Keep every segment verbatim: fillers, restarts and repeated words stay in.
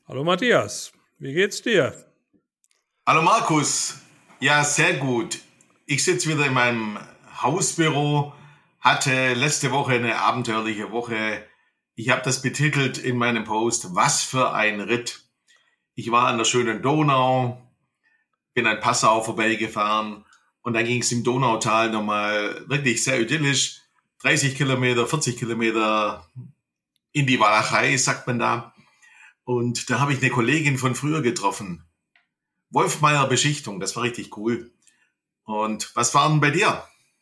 Hallo Matthias, wie geht's dir? Hallo Markus, ja sehr gut. Ich sitze wieder in meinem Hausbüro, hatte letzte Woche eine abenteuerliche Woche. Ich habe das betitelt in meinem Post, was für ein Ritt. Ich war an der schönen Donau, bin an Passau vorbeigefahren und dann ging es im Donautal nochmal wirklich sehr idyllisch. dreißig Kilometer, vierzig Kilometer in die Walachei, sagt man da. Und da habe ich eine Kollegin von früher getroffen. Wolfmeier Beschichtung, das war richtig cool. Und was war denn bei dir?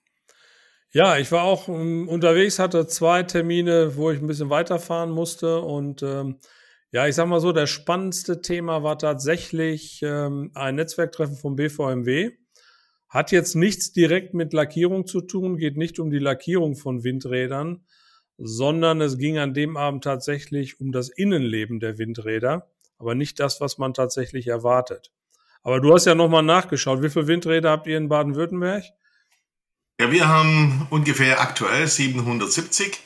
Ja, ich war auch ähm, unterwegs, hatte zwei Termine, wo ich ein bisschen weiterfahren musste. Und ähm, ja, ich sag mal so, das spannendste Thema war tatsächlich ähm, ein Netzwerktreffen vom B V M W. Hat jetzt nichts direkt mit Lackierung zu tun, geht nicht um die Lackierung von Windrädern, sondern es ging an dem Abend tatsächlich um das Innenleben der Windräder, aber nicht das, was man tatsächlich erwartet. Aber du hast ja nochmal nachgeschaut. Wie viele Windräder habt ihr in Baden-Württemberg? Ja, wir haben ungefähr aktuell siebenhundertsiebzig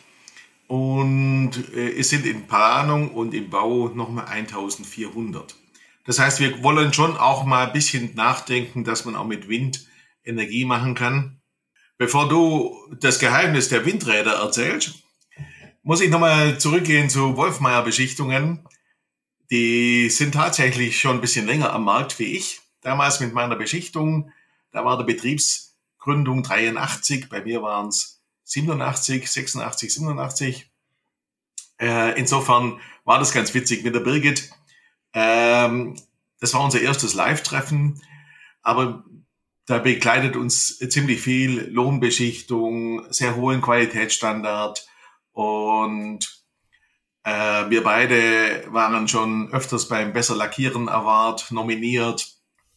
und äh, es sind in Planung und im Bau nochmal eintausendvierhundert. Das heißt, wir wollen schon auch mal ein bisschen nachdenken, dass man auch mit Wind Energie machen kann. Bevor du das Geheimnis der Windräder erzählst, muss ich nochmal zurückgehen zu Wolfmeier Beschichtungen. Die sind tatsächlich schon ein bisschen länger am Markt wie ich. Damals mit meiner Beschichtung, da war der Betriebsgründung dreiundachtzig, bei mir waren es siebenundachtzig, sechsundachtzig, siebenundachtzig. Äh, insofern war das ganz witzig mit der Birgit. Ähm, das war unser erstes Live-Treffen, aber da begleitet uns ziemlich viel Lohnbeschichtung, sehr hohen Qualitätsstandard und Äh, wir beide waren schon öfters beim Besser Lackieren Award nominiert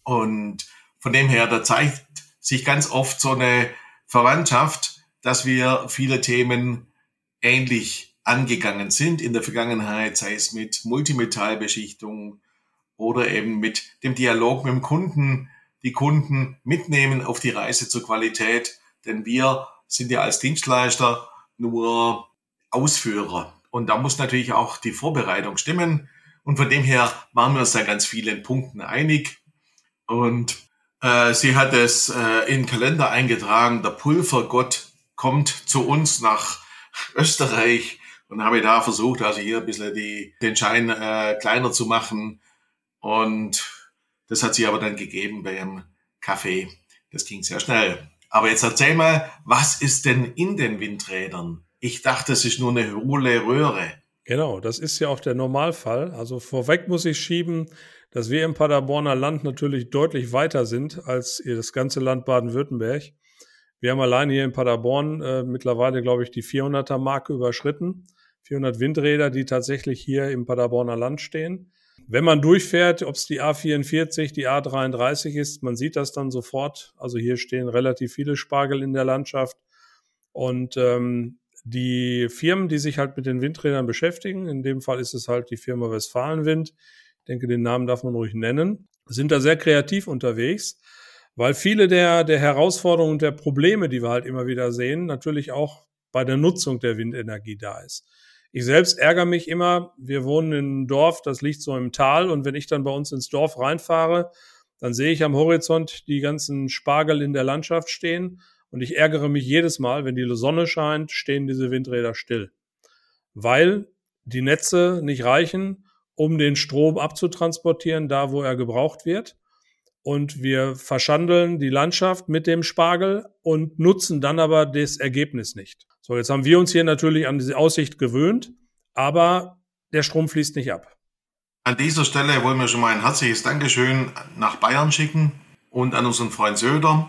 und von dem her, da zeigt sich ganz oft so eine Verwandtschaft, dass wir viele Themen ähnlich angegangen sind in der Vergangenheit, sei es mit Multimetallbeschichtung oder eben mit dem Dialog mit dem Kunden, die Kunden mitnehmen auf die Reise zur Qualität, denn wir sind ja als Dienstleister nur Ausführer. Und da muss natürlich auch die Vorbereitung stimmen. Und von dem her waren wir uns da ganz vielen Punkten einig. Und äh, sie hat es äh, in den Kalender eingetragen, der Pulvergott kommt zu uns nach Österreich. Und habe da versucht, also hier ein bisschen die, den Schein äh, kleiner zu machen. Und das hat sie aber dann gegeben beim Kaffee. Das ging sehr schnell. Aber jetzt erzähl mal, was ist denn in den Windrädern? Ich dachte, es ist nur eine hohle Röhre. Genau, das ist ja auch der Normalfall. Also vorweg muss ich schieben, dass wir im Paderborner Land natürlich deutlich weiter sind als das ganze Land Baden-Württemberg. Wir haben allein hier in Paderborn äh, mittlerweile, glaube ich, die vierhunderter-Marke überschritten. vierhundert Windräder, die tatsächlich hier im Paderborner Land stehen. Wenn man durchfährt, ob es die A vierundvierzig, die A dreiunddreißig ist, man sieht das dann sofort. Also hier stehen relativ viele Spargel in der Landschaft. Und ähm, die Firmen, die sich halt mit den Windrädern beschäftigen, in dem Fall ist es halt die Firma Westfalenwind, ich denke, den Namen darf man ruhig nennen, sind da sehr kreativ unterwegs, weil viele der, der Herausforderungen und der Probleme, die wir halt immer wieder sehen, natürlich auch bei der Nutzung der Windenergie da ist. Ich selbst ärgere mich immer, wir wohnen in einem Dorf, das liegt so im Tal, und wenn ich dann bei uns ins Dorf reinfahre, dann sehe ich am Horizont die ganzen Spargel in der Landschaft stehen. Und ich ärgere mich jedes Mal, wenn die Sonne scheint, stehen diese Windräder still. Weil die Netze nicht reichen, um den Strom abzutransportieren, da wo er gebraucht wird. Und wir verschandeln die Landschaft mit dem Spargel und nutzen dann aber das Ergebnis nicht. So, jetzt haben wir uns hier natürlich an diese Aussicht gewöhnt, aber der Strom fließt nicht ab. An dieser Stelle wollen wir schon mal ein herzliches Dankeschön nach Bayern schicken und an unseren Freund Söder,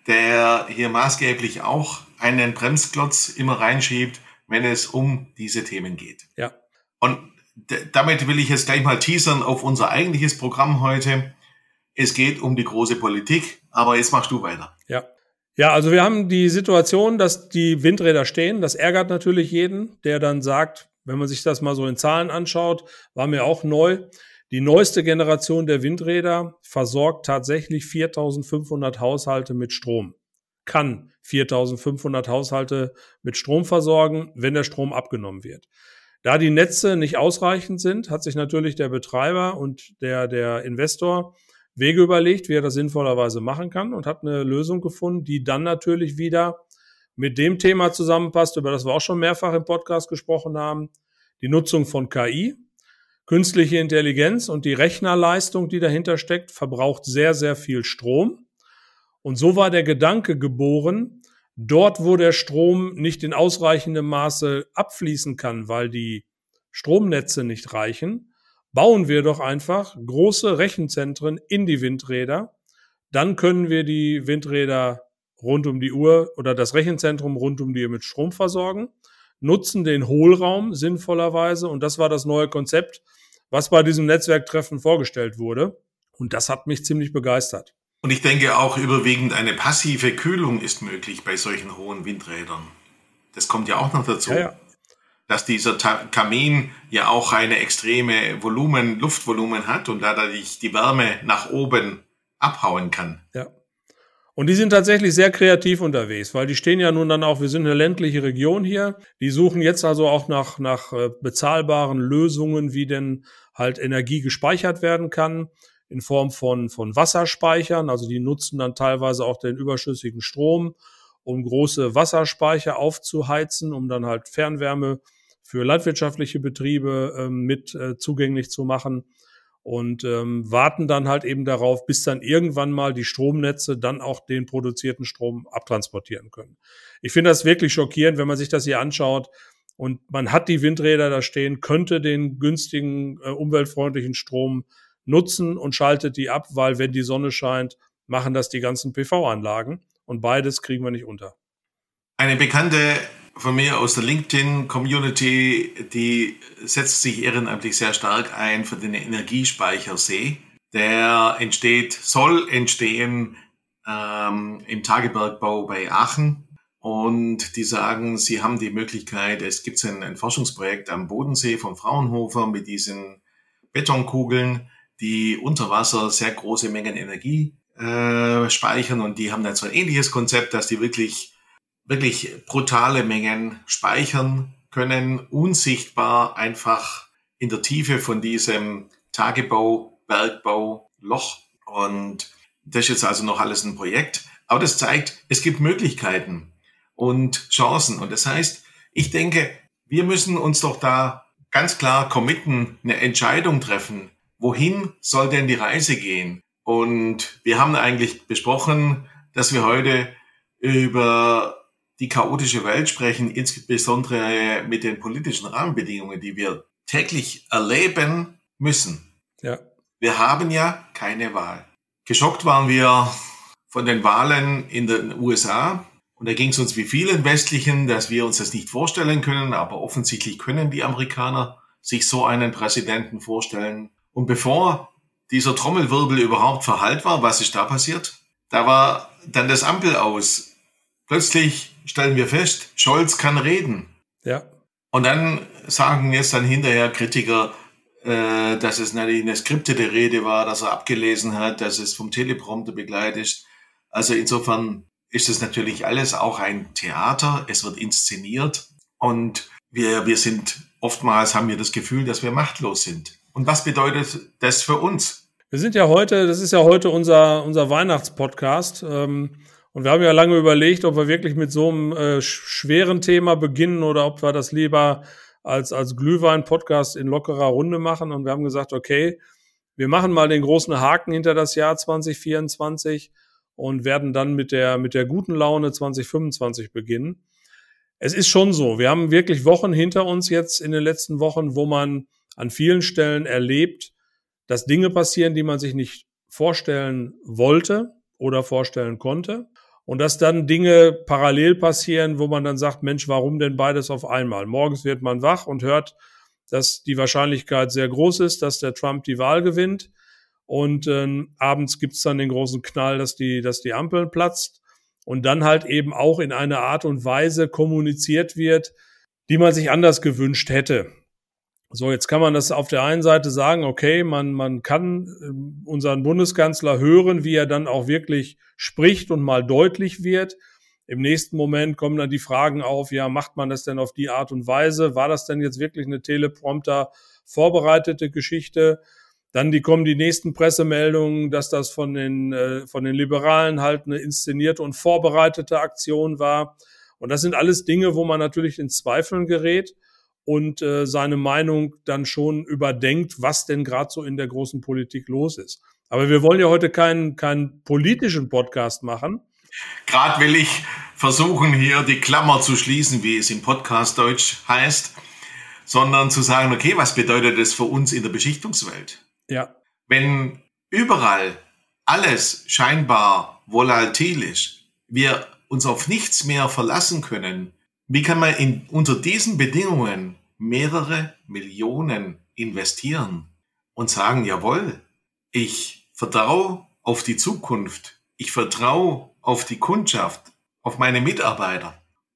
der hier maßgeblich auch einen Bremsklotz immer reinschiebt, wenn es um diese Themen geht. Ja. Und d- damit will ich jetzt gleich mal teasern auf unser eigentliches Programm heute. Es geht um die große Politik, aber jetzt machst du weiter. Ja. Ja, also wir haben die Situation, dass die Windräder stehen. Das ärgert natürlich jeden, der dann sagt, wenn man sich das mal so in Zahlen anschaut, war mir auch neu. Die neueste Generation der Windräder versorgt tatsächlich viertausendfünfhundert Haushalte mit Strom. Kann viertausendfünfhundert Haushalte mit Strom versorgen, wenn der Strom abgenommen wird. Da die Netze nicht ausreichend sind, hat sich natürlich der Betreiber und der, der Investor Wege überlegt, wie er das sinnvollerweise machen kann und hat eine Lösung gefunden, die dann natürlich wieder mit dem Thema zusammenpasst, über das wir auch schon mehrfach im Podcast gesprochen haben, die Nutzung von K I. Künstliche Intelligenz und die Rechnerleistung, die dahinter steckt, verbraucht sehr, sehr viel Strom. Und so war der Gedanke geboren, dort, wo der Strom nicht in ausreichendem Maße abfließen kann, weil die Stromnetze nicht reichen, bauen wir doch einfach große Rechenzentren in die Windräder. Dann können wir die Windräder rund um die Uhr oder das Rechenzentrum rund um die Uhr mit Strom versorgen, nutzen den Hohlraum sinnvollerweise. Und das war das neue Konzept, was bei diesem Netzwerktreffen vorgestellt wurde. Und das hat mich ziemlich begeistert. Und ich denke auch überwiegend eine passive Kühlung ist möglich bei solchen hohen Windrädern. Das kommt ja auch noch dazu, ja, ja. dass dieser Ta- Kamin ja auch eine extreme Volumen, Luftvolumen hat und dadurch die Wärme nach oben abhauen kann. Ja. Und die sind tatsächlich sehr kreativ unterwegs, weil die stehen ja nun dann auch, wir sind eine ländliche Region hier, die suchen jetzt also auch nach, nach bezahlbaren Lösungen, wie denn halt Energie gespeichert werden kann, in Form von, von Wasserspeichern. Also die nutzen dann teilweise auch den überschüssigen Strom, um große Wasserspeicher aufzuheizen, um dann halt Fernwärme für landwirtschaftliche Betriebe ähm, mit äh, zugänglich zu machen und ähm, warten dann halt eben darauf, bis dann irgendwann mal die Stromnetze dann auch den produzierten Strom abtransportieren können. Ich finde das wirklich schockierend, wenn man sich das hier anschaut und man hat die Windräder da stehen, könnte den günstigen, äh, umweltfreundlichen Strom nutzen und schaltet die ab, weil wenn die Sonne scheint, machen das die ganzen P V-Anlagen und beides kriegen wir nicht unter. Eine Bekannte von mir aus der LinkedIn-Community, die setzt sich ehrenamtlich sehr stark ein für den Energiespeichersee. Der entsteht, soll entstehen ähm, im Tagebergbau bei Aachen. Und die sagen, sie haben die Möglichkeit, es gibt ein, ein Forschungsprojekt am Bodensee von Fraunhofer mit diesen Betonkugeln, die unter Wasser sehr große Mengen Energie äh, speichern. Und die haben dann so ein ähnliches Konzept, dass die wirklich wirklich brutale Mengen speichern können, unsichtbar einfach in der Tiefe von diesem Tagebau, Bergbau, Loch. Und das ist jetzt also noch alles ein Projekt. Aber das zeigt, es gibt Möglichkeiten und Chancen. Und das heißt, ich denke, wir müssen uns doch da ganz klar committen, eine Entscheidung treffen. Wohin soll denn die Reise gehen? Und wir haben eigentlich besprochen, dass wir heute über die chaotische Welt sprechen, insbesondere mit den politischen Rahmenbedingungen, die wir täglich erleben müssen. Ja. Wir haben ja keine Wahl. Geschockt waren wir von den Wahlen in den U S A. Und da ging es uns wie vielen Westlichen, dass wir uns das nicht vorstellen können. Aber offensichtlich können die Amerikaner sich so einen Präsidenten vorstellen. Und bevor dieser Trommelwirbel überhaupt verhallt war, was ist da passiert? Da war dann das Ampel aus. Plötzlich stellen wir fest, Scholz kann reden. Ja. Und dann sagen jetzt dann hinterher Kritiker, äh, dass es eine skriptete Rede war, dass er abgelesen hat, dass es vom Teleprompter begleitet ist. Also insofern ist es natürlich alles auch ein Theater. Es wird inszeniert und wir, wir sind oftmals haben wir das Gefühl, dass wir machtlos sind. Und was bedeutet das für uns? Wir sind ja heute, das ist ja heute unser, unser Weihnachtspodcast. Ähm Und wir haben ja lange überlegt, ob wir wirklich mit so einem äh, schweren Thema beginnen oder ob wir das lieber als, als Glühwein-Podcast in lockerer Runde machen. Und wir haben gesagt, okay, wir machen mal den großen Haken hinter das Jahr zwanzig vierundzwanzig und werden dann mit der, mit der guten Laune zwanzig fünfundzwanzig beginnen. Es ist schon so, wir haben wirklich Wochen hinter uns jetzt in den letzten Wochen, wo man an vielen Stellen erlebt, dass Dinge passieren, die man sich nicht vorstellen wollte oder vorstellen konnte. Und dass dann Dinge parallel passieren, wo man dann sagt, Mensch, warum denn beides auf einmal? Morgens wird man wach und hört, dass die Wahrscheinlichkeit sehr groß ist, dass der Trump die Wahl gewinnt. Und äh, abends gibt's dann den großen Knall, dass die, dass die Ampel platzt. Und dann halt eben auch in einer Art und Weise kommuniziert wird, die man sich anders gewünscht hätte. So, jetzt kann man das auf der einen Seite sagen, okay, man, man kann unseren Bundeskanzler hören, wie er dann auch wirklich spricht und mal deutlich wird. Im nächsten Moment kommen dann die Fragen auf, ja, macht man das denn auf die Art und Weise? War das denn jetzt wirklich eine Teleprompter vorbereitete Geschichte? Dann die kommen die nächsten Pressemeldungen, dass das von den, äh, von den Liberalen halt eine inszenierte und vorbereitete Aktion war. Und das sind alles Dinge, wo man natürlich in Zweifeln gerät und äh, seine Meinung dann schon überdenkt, was denn gerade so in der großen Politik los ist. Aber wir wollen ja heute keinen, keinen politischen Podcast machen. Gerade will ich versuchen, hier die Klammer zu schließen, wie es im Podcast Deutsch heißt, sondern zu sagen, okay, was bedeutet das für uns in der Beschichtungswelt? Ja. Wenn überall alles scheinbar volatil ist, wir uns auf nichts mehr verlassen können, wie kann man in, unter diesen Bedingungen mehrere Millionen investieren und sagen, jawohl, ich vertraue auf die Zukunft, ich vertraue auf die Kundschaft, auf meine Mitarbeiter.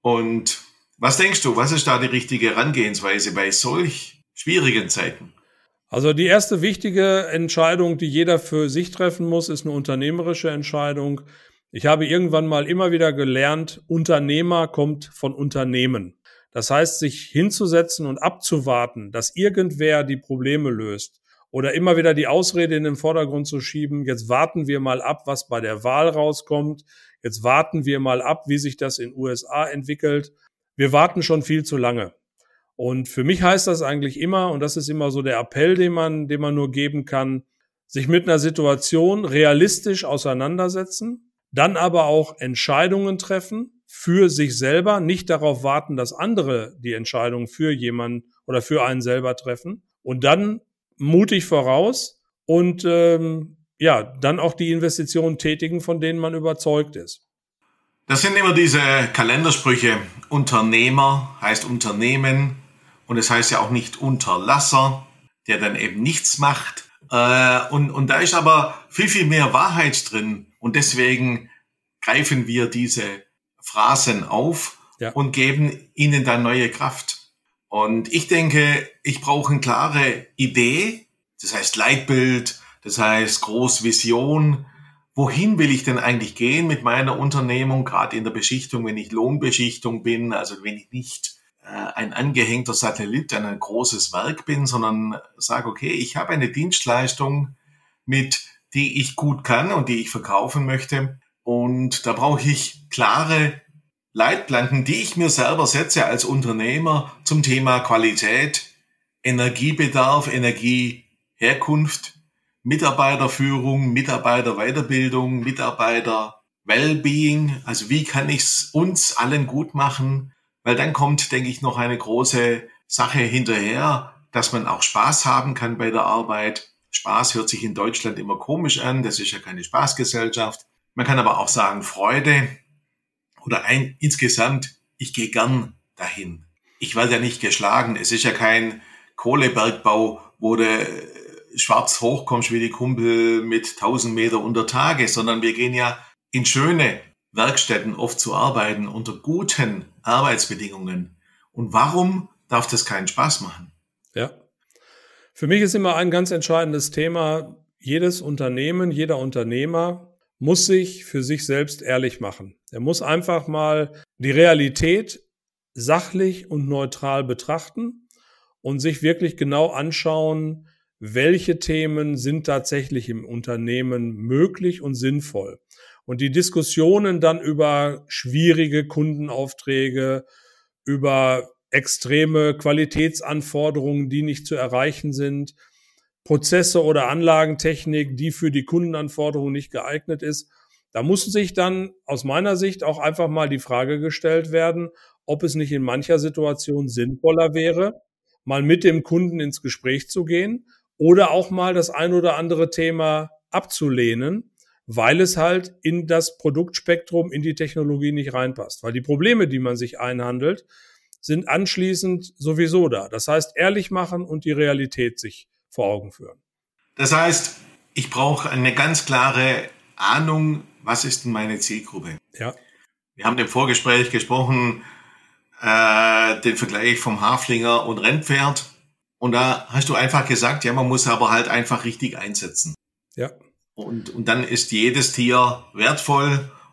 Und was denkst du, was ist da die richtige Herangehensweise bei solch schwierigen Zeiten? Also die erste wichtige Entscheidung, die jeder für sich treffen muss, ist eine unternehmerische Entscheidung. Ich habe irgendwann mal immer wieder gelernt, Unternehmer kommt von Unternehmen. Das heißt, sich hinzusetzen und abzuwarten, dass irgendwer die Probleme löst oder immer wieder die Ausrede in den Vordergrund zu schieben, jetzt warten wir mal ab, was bei der Wahl rauskommt, jetzt warten wir mal ab, wie sich das in den U S A entwickelt. Wir warten schon viel zu lange. Und für mich heißt das eigentlich immer, und das ist immer so der Appell, den man, den man nur geben kann, sich mit einer Situation realistisch auseinandersetzen, dann aber auch Entscheidungen treffen für sich selber, nicht darauf warten, dass andere die Entscheidung für jemanden oder für einen selber treffen und dann mutig voraus und ähm, ja, dann auch die Investitionen tätigen, von denen man überzeugt ist. Das sind immer diese Kalendersprüche. Unternehmer heißt Unternehmen. Und es heißt ja auch nicht Unterlasser, der dann eben nichts macht. Äh, und, und da ist aber viel, viel mehr Wahrheit drin. Und deswegen greifen wir diese Phrasen auf ja. und geben ihnen dann neue Kraft. Und ich denke, ich brauche eine klare Idee, das heißt Leitbild, das heißt Großvision. Wohin will ich denn eigentlich gehen mit meiner Unternehmung, gerade in der Beschichtung, wenn ich Lohnbeschichtung bin, also wenn ich nicht ein angehängter Satellit an ein großes Werk bin, sondern sage, okay, ich habe eine Dienstleistung, mit die ich gut kann und die ich verkaufen möchte. Und da brauche ich klare Leitplanken, die ich mir selber setze als Unternehmer zum Thema Qualität, Energiebedarf, Energieherkunft, Mitarbeiterführung, Mitarbeiterweiterbildung, Mitarbeiter-Wellbeing. Also wie kann ich es uns allen gut machen? Weil dann kommt, denke ich, noch eine große Sache hinterher, dass man auch Spaß haben kann bei der Arbeit. Spaß hört sich in Deutschland immer komisch an, das ist ja keine Spaßgesellschaft. Man kann aber auch sagen Freude oder ein, insgesamt, ich gehe gern dahin. Ich werde ja nicht geschlagen, es ist ja kein Kohlebergbau, wo du schwarz hochkommst wie die Kumpel mit tausend Meter unter Tage, sondern wir gehen ja in schöne Werkstätten oft zu arbeiten unter guten Arbeitsbedingungen. Und warum darf das keinen Spaß machen? Ja. Für mich ist immer ein ganz entscheidendes Thema, jedes Unternehmen, jeder Unternehmer muss sich für sich selbst ehrlich machen. Er muss einfach mal die Realität sachlich und neutral betrachten und sich wirklich genau anschauen, welche Themen sind tatsächlich im Unternehmen möglich und sinnvoll. Und die Diskussionen dann über schwierige Kundenaufträge, über extreme Qualitätsanforderungen, die nicht zu erreichen sind, Prozesse oder Anlagentechnik, die für die Kundenanforderungen nicht geeignet ist. Da muss sich dann aus meiner Sicht auch einfach mal die Frage gestellt werden, ob es nicht in mancher Situation sinnvoller wäre, mal mit dem Kunden ins Gespräch zu gehen oder auch mal das ein oder andere Thema abzulehnen, weil es halt in das Produktspektrum, in die Technologie nicht reinpasst. Weil die Probleme, die man sich einhandelt, sind anschließend sowieso da. Das heißt, ehrlich machen und die Realität sich vor Augen führen. Das heißt, ich brauche eine ganz klare Ahnung, was ist denn meine Zielgruppe? Ja. Wir haben im Vorgespräch gesprochen, äh, den Vergleich vom Haflinger und Rennpferd. Und da hast du einfach gesagt, ja, man muss aber halt einfach richtig einsetzen. Ja. Und, und dann ist jedes Tier wertvoll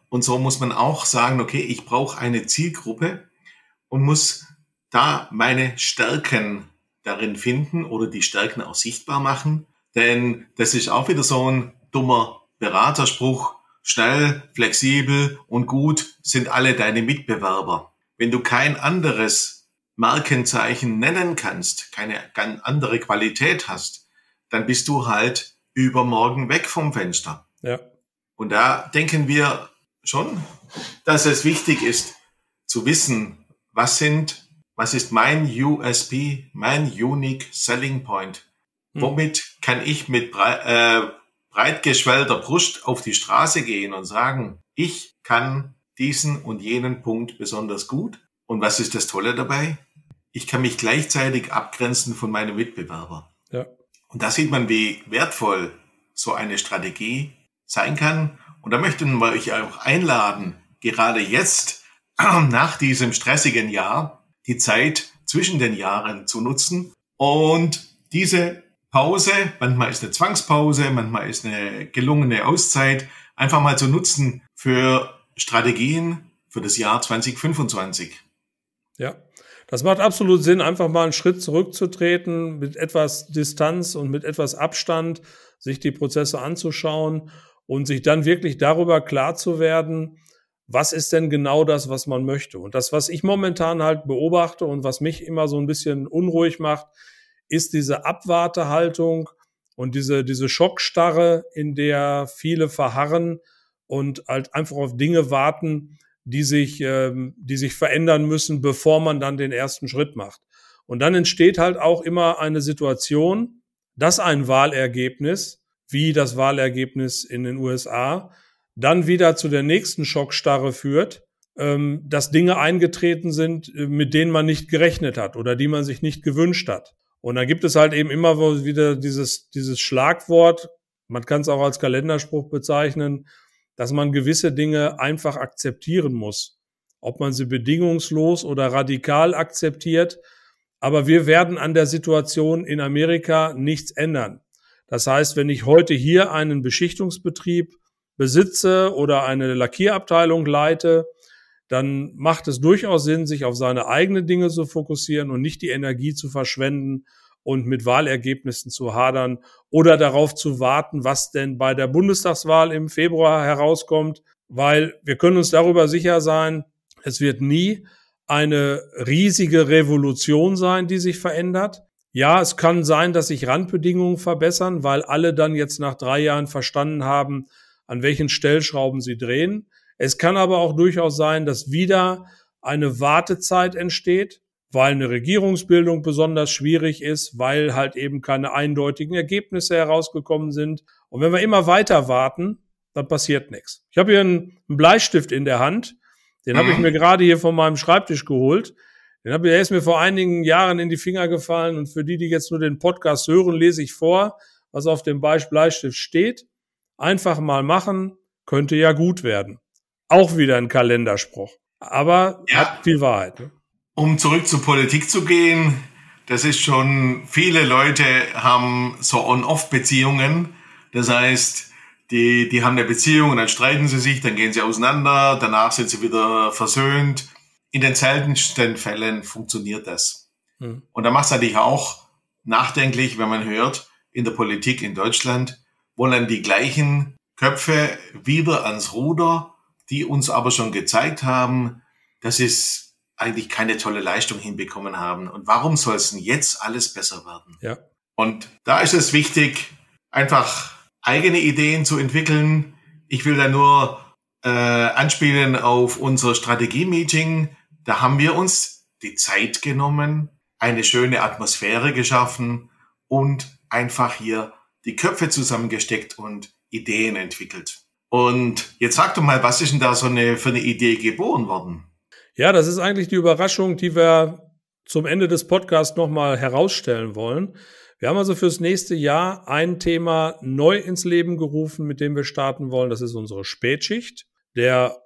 Und so muss man auch sagen, okay, ich brauche eine Zielgruppe und muss da meine Stärken darin finden oder die Stärken auch sichtbar machen. Denn das ist auch wieder so ein dummer Beraterspruch. Schnell, flexibel und gut sind alle deine Mitbewerber. Wenn du kein anderes Markenzeichen nennen kannst, keine andere Qualität hast, dann bist du halt übermorgen weg vom Fenster. Ja. Und da denken wir schon, dass es wichtig ist, zu wissen, was sind, was ist mein U S P, mein Unique Selling Point? Hm. Womit kann ich mit brei- äh, breit geschwellter Brust auf die Straße gehen und sagen, ich kann diesen und jenen Punkt besonders gut. Und was ist das Tolle dabei? Ich kann mich gleichzeitig abgrenzen von meinem Mitbewerber. Ja. Und da sieht man, wie wertvoll so eine Strategie sein kann. Und da möchten wir euch auch einladen, gerade jetzt, nach diesem stressigen Jahr, die Zeit zwischen den Jahren zu nutzen und diese Pause, manchmal ist eine Zwangspause, manchmal ist eine gelungene Auszeit, einfach mal zu nutzen für Strategien für das Jahr zwanzig fünfundzwanzig. Ja, das macht absolut Sinn, einfach mal einen Schritt zurückzutreten, mit etwas Distanz und mit etwas Abstand sich die Prozesse anzuschauen und sich dann wirklich darüber klar zu werden, was ist denn genau das, was man möchte. Und das, was ich momentan halt beobachte und was mich immer so ein bisschen unruhig macht, ist diese Abwartehaltung und diese, diese Schockstarre, in der viele verharren und halt einfach auf Dinge warten, die sich, ähm, die sich verändern müssen, bevor man dann den ersten Schritt macht. Und dann entsteht halt auch immer eine Situation, dass ein Wahlergebnis, wie das Wahlergebnis in den U S A, dann wieder zu der nächsten Schockstarre führt, ähm, dass Dinge eingetreten sind, mit denen man nicht gerechnet hat oder die man sich nicht gewünscht hat. Und dann gibt es halt eben immer wieder dieses, dieses Schlagwort, man kann es auch als Kalenderspruch bezeichnen, dass man gewisse Dinge einfach akzeptieren muss. Ob man sie bedingungslos oder radikal akzeptiert. Aber wir werden an der Situation in Amerika nichts ändern. Das heißt, wenn ich heute hier einen Beschichtungsbetrieb besitze oder eine Lackierabteilung leite, dann macht es durchaus Sinn, sich auf seine eigenen Dinge zu fokussieren und nicht die Energie zu verschwenden und mit Wahlergebnissen zu hadern oder darauf zu warten, was denn bei der Bundestagswahl im Februar herauskommt, weil wir können uns darüber sicher sein, es wird nie eine riesige Revolution sein, die sich verändert. Ja, es kann sein, dass sich Randbedingungen verbessern, weil alle dann jetzt nach drei Jahren verstanden haben, an welchen Stellschrauben sie drehen. Es kann aber auch durchaus sein, dass wieder eine Wartezeit entsteht, weil eine Regierungsbildung besonders schwierig ist, weil halt eben keine eindeutigen Ergebnisse herausgekommen sind. Und wenn wir immer weiter warten, dann passiert nichts. Ich habe hier einen Bleistift in der Hand, den mhm. habe ich mir gerade hier von meinem Schreibtisch geholt. Den habe ich, der ist mir vor einigen Jahren in die Finger gefallen und für die, die jetzt nur den Podcast hören, lese ich vor, was auf dem Bleistift steht. Einfach mal machen, könnte ja gut werden. Auch wieder ein Kalenderspruch, aber ja, hat viel Wahrheit. Ne? Um zurück zur Politik zu gehen, das ist schon, viele Leute haben so On-Off-Beziehungen. Das heißt, die, die haben eine Beziehung und dann streiten sie sich, dann gehen sie auseinander, danach sind sie wieder versöhnt. In den seltensten Fällen funktioniert das. Hm. Und da macht es natürlich auch nachdenklich, wenn man hört, in der Politik in Deutschland wollen die gleichen Köpfe wieder ans Ruder, die uns aber schon gezeigt haben, dass es eigentlich keine tolle Leistung hinbekommen haben. Und warum soll es denn jetzt alles besser werden? Ja. Und da ist es wichtig, einfach eigene Ideen zu entwickeln. Ich will da nur äh, anspielen auf unser Strategie-Meeting. Da haben wir uns die Zeit genommen, eine schöne Atmosphäre geschaffen und einfach hier die Köpfe zusammengesteckt und Ideen entwickelt. Und jetzt sag doch mal, was ist denn da so eine, für eine Idee geboren worden? Ja, das ist eigentlich die Überraschung, die wir zum Ende des Podcasts nochmal herausstellen wollen. Wir haben also fürs nächste Jahr ein Thema neu ins Leben gerufen, mit dem wir starten wollen. Das ist unsere Spätschicht. Der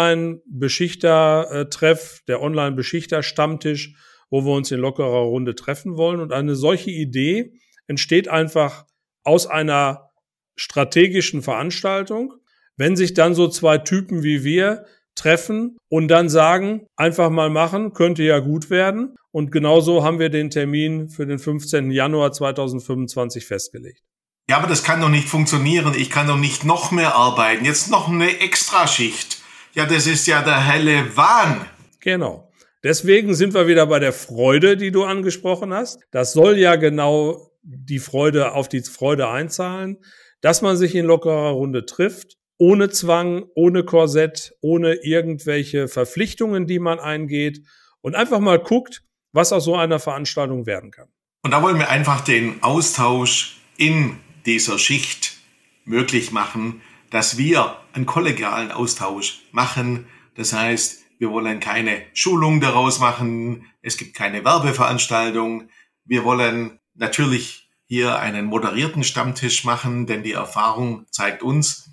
Online-Beschichter-Treff, der Online-Beschichter-Stammtisch, wo wir uns in lockerer Runde treffen wollen. Und eine solche Idee entsteht einfach aus einer strategischen Veranstaltung. wenn sich dann so zwei Typen wie wir treffen und dann sagen, einfach mal machen, könnte ja gut werden. Und genauso haben wir den Termin für den fünfzehnten Januar zweitausendfünfundzwanzig festgelegt. Ja, aber das kann doch nicht funktionieren. Ich kann doch nicht noch mehr arbeiten. Jetzt noch eine Extraschicht. Ja, das ist ja der helle Wahn. Genau. Deswegen sind wir wieder bei der Freude, die du angesprochen hast. Das soll ja genau die Freude auf die Freude einzahlen, dass man sich in lockerer Runde trifft, ohne Zwang, ohne Korsett, ohne irgendwelche Verpflichtungen, die man eingeht und einfach mal guckt, was aus so einer Veranstaltung werden kann. Und da wollen wir einfach den Austausch in dieser Schicht möglich machen, dass wir einen kollegialen Austausch machen. Das heißt, wir wollen keine Schulung daraus machen. Es gibt keine Werbeveranstaltung. Wir wollen natürlich hier einen moderierten Stammtisch machen, denn die Erfahrung zeigt uns,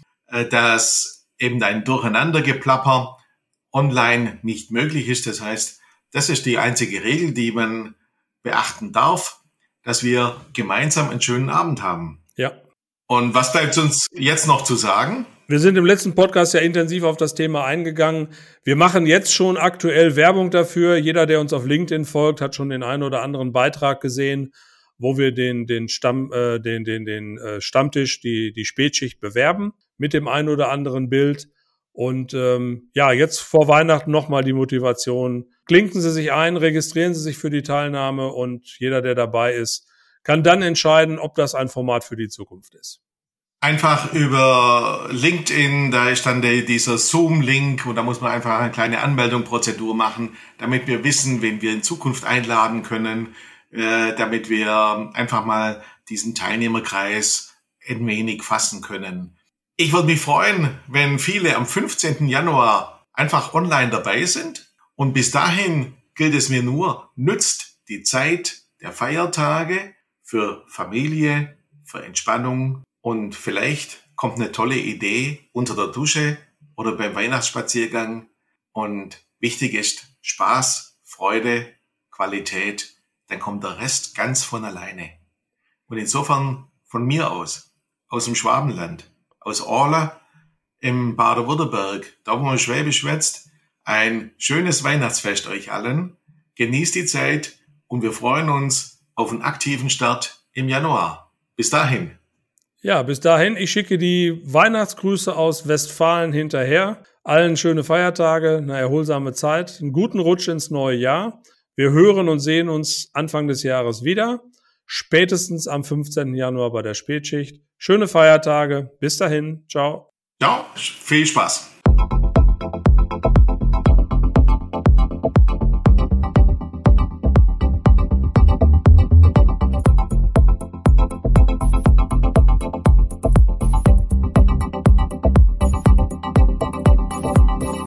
dass eben ein Durcheinandergeplapper online nicht möglich ist. Das heißt, das ist die einzige Regel, die man beachten darf, dass wir gemeinsam einen schönen Abend haben. Ja. Und was bleibt uns jetzt noch zu sagen? Wir sind im letzten Podcast ja intensiv auf das Thema eingegangen. Wir machen jetzt schon aktuell Werbung dafür. Jeder, der uns auf LinkedIn folgt, hat schon den einen oder anderen Beitrag gesehen, wo wir den den Stamm äh, den den den äh, Stammtisch, die die Spätschicht bewerben mit dem einen oder anderen Bild. Und ähm, ja, jetzt vor Weihnachten nochmal die Motivation. Klinken Sie sich ein, registrieren Sie sich für die Teilnahme und jeder, der dabei ist, kann dann entscheiden, ob das ein Format für die Zukunft ist. Einfach über LinkedIn, da ist dann der, dieser Zoom-Link und da muss man einfach eine kleine Anmeldungsprozedur machen, damit wir wissen, wen wir in Zukunft einladen können, äh, damit wir einfach mal diesen Teilnehmerkreis ein wenig fassen können. Ich würde mich freuen, wenn viele am fünfzehnten Januar einfach online dabei sind. Und bis dahin gilt es mir nur, nützt die Zeit der Feiertage für Familie, für Entspannung und vielleicht kommt eine tolle Idee unter der Dusche oder beim Weihnachtsspaziergang. Und wichtig ist Spaß, Freude, Qualität, dann kommt der Rest ganz von alleine. Und insofern von mir aus, aus dem Schwabenland, aus Orla im Baden-Württemberg, da wo man Schwäbisch schwätzt, ein schönes Weihnachtsfest euch allen. Genießt die Zeit und wir freuen uns auf einen aktiven Start im Januar. Bis dahin. Ja, bis dahin. Ich schicke die Weihnachtsgrüße aus Westfalen hinterher. Allen schöne Feiertage, eine erholsame Zeit, einen guten Rutsch ins neue Jahr. Wir hören und sehen uns Anfang des Jahres wieder. Spätestens am fünfzehnten Januar bei der Spätschicht. Schöne Feiertage. Bis dahin. Ciao. Ja, viel Spaß.